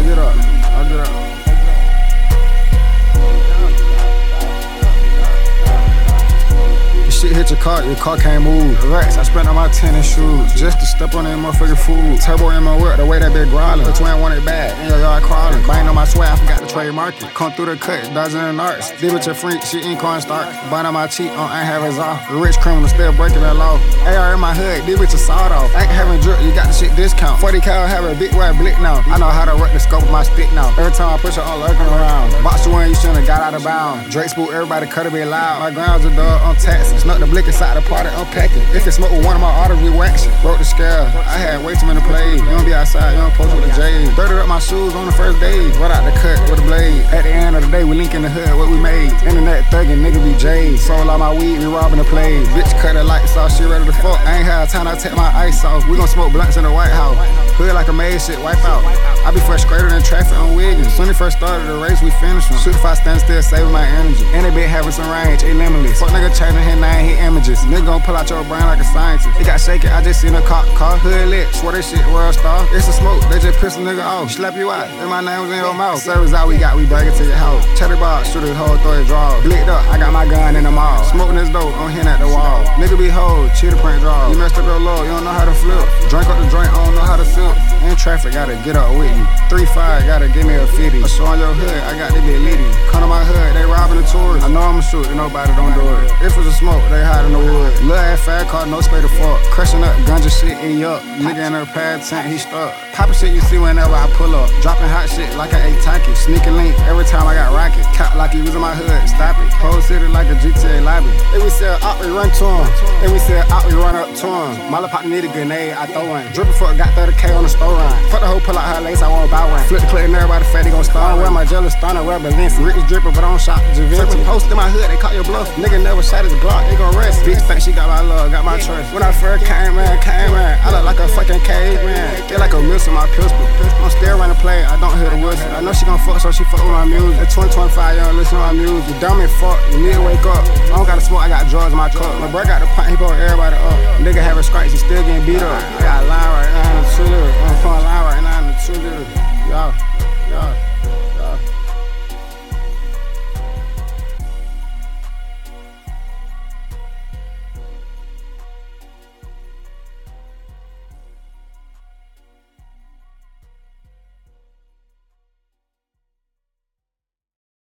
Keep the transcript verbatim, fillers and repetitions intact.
get up. I get up. Shit hit your car, your car can't move. Racks, I spent on my tennis shoes just to step on that motherfucking food. Turbo in my whip, the way that bitch growling. The twin want it bad, in your yard crawling. Bang on my swag, I forgot to trademark it. Come through the cut, dodging the narcs. Deal with your freak, she ain't corn stark. Bite on my cheek, on ain't have his off. The rich criminal still breaking that law. A R in my hood, deal with your sawed off. Ain't having drip, you got the shit discount. forty cal have a big white blick now. I know how to work the scope of my stick now. Every time I push it, I'm lurking around. Box the one, you shouldn't have got out of bounds. Drake spook, everybody cut it be loud. My grounds are dog on taxes. Snuck the blick inside the party, unpacking. If it smoke with one of my arteries, we wax it. Broke the scale, I had way too many plays. You don't be outside, you don't post with the J's. Dirted up my shoes on the first day, right out the cut with a blade. At the end of the day, we link in the hood, what we made. Internet thuggin', nigga be J's. Sold all my weed, we robbing the plays. Bitch cut the lights off, she ready to fuck. I ain't had time to take my ice off. We gon' smoke blunts in the White House. Hood like a maid, shit wipe out. I be frustrated in traffic on Wiggins. When we first started the race, we finished them. Shoot if I stand still, saving my energy. And they been having some range, a limitless. Fuck nigga changing his name, his images. Nigga gon' pull out your brain like a scientist. It got shaky, I just seen a cop car. Hood lit, swear this shit world star. It's a smoke, they just piss a nigga off. Slap you out, and my name was in your mouth. Service out, we got, we bring it to your house. Cheddar box, shoot his hole, throw his draw. Blicked up, I got my gun in the mall. Smoking this dope, I'm hitting at the wall. Nigga be hold, cheetah print draw. You messed up your low, you don't know how to flip. Drink up the drink, I don't know how to sip. In traffic, gotta get up with me. three five, gotta give me a fifty. A show on your hood, I got to be litty. Come to my hood, they robbing the tourists. I know I'ma shoot, and nobody don't do it. If it's a smoke, they hide in the wood. Lil' ass fat car, no spray to fuck. Crushing up, ganja shit, eat up. Nigga in her pad tent, he stuck. Poppin' shit you see whenever I pull up. Dropping hot shit like I ate Taki. Sneaking link every time I got rocket. Cop like he was in my hood, stop it. Whole city like a G T A lobby. If we sell out, we run to him. If we sell out, we run up to him. Molly pop need a grenade, I throw one. Drippin' fuck, got thirty K on the store run. Fuck the hoe, pull out her lace, I wanna buy one. Flip the clip and everybody fat, they gon' start. Wear my jealous stunner, wear Balenci. Rich drippin', but I don't shop Givenchy. Post in my hood, they call your bluff. Nigga never shot his Glock, they gon' rest. Bitch think she got my love, got my trust. When I first came, man, came, man, I look like a fucking caveman. They like a missile, my pistol. I'm still running play, I don't hear the whistle. I know she gon' fuck, so she fuck with my music. At twenty, twenty-five, you don't listen to my music. You dumb and fuck, you need to wake up. I don't gotta smoke, I got drugs in my cup. My bro got the pint, he pull everybody up. Nigga having strikes, he still getting beat up. I got a line right now in the two liter. I'm pulling a line right now in the two liter. Y'all, y'all.